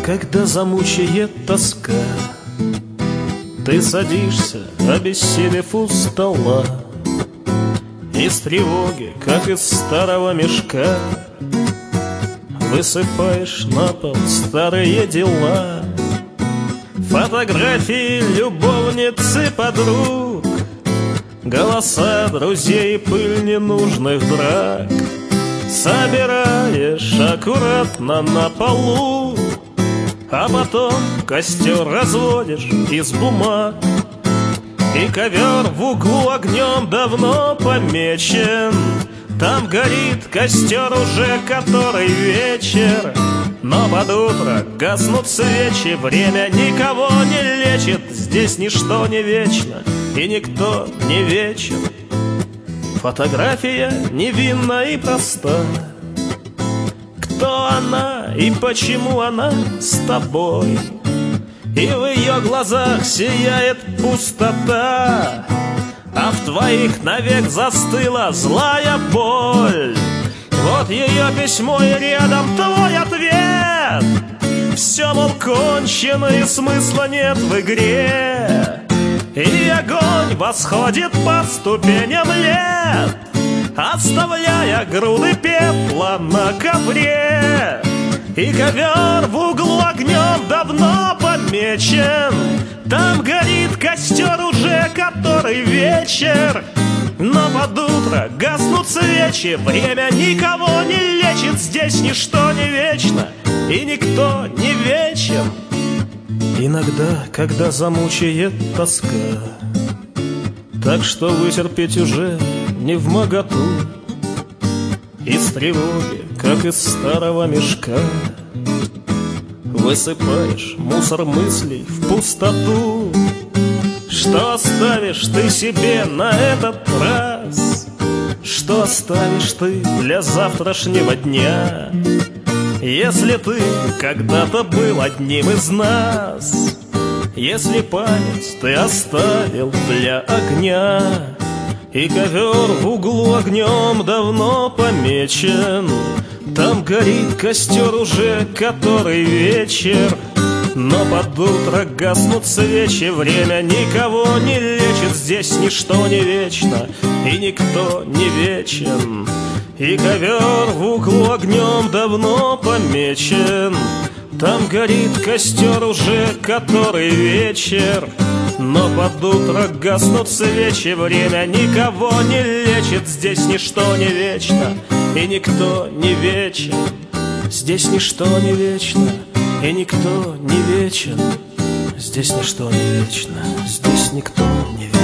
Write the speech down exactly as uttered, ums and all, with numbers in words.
когда замучает тоска, ты садишься, обессилев у стола, из тревоги, как из старого мешка, высыпаешь на пол старые дела, фотографии любовниц и подруг, голоса друзей и пыль ненужных драк. Собираешь аккуратно на полу, а потом костер разводишь из бумаг. И ковер в углу огнем давно помечен, там горит костер уже который вечер. Но под утро гаснут свечи, время никого не лечит. Здесь ничто не вечно, и никто не вечен. Фотография невинна и проста. Кто она и почему она с тобой? И в ее глазах сияет пустота, а в твоих навек застыла злая боль. Вот ее письмо и рядом твой ответ. Все, мол, кончено и смысла нет в игре. И огонь восходит по ступеням лет, оставляя груды пепла на ковре. И ковер в углу огнем давно помечен, там горит костер уже который вечер. Но под утро гаснут свечи, время никого не лечит. Здесь ничто не вечно, и никто не вечен. Иногда, когда замучает тоска, так что вытерпеть уже не вмоготу, из тревоги, как из старого мешка, высыпаешь мусор мыслей в пустоту. Что оставишь ты себе на этот раз? Что оставишь ты для завтрашнего дня? Если ты когда-то был одним из нас, если память ты оставил для огня. И ковер в углу огнем давно помечен, там горит костер уже который вечер. Но под утро гаснут свечи, время никого не лечит. Здесь ничто не вечно, и никто не вечен. И ковер в углу огнем давно помечен, там горит костер уже который вечер. Но под утро гаснут свечи, время никого не лечит. Здесь ничто не вечно, и никто не вечен. Здесь ничто не вечно, и никто не вечен. Здесь ничто не вечно, здесь никто не вечен.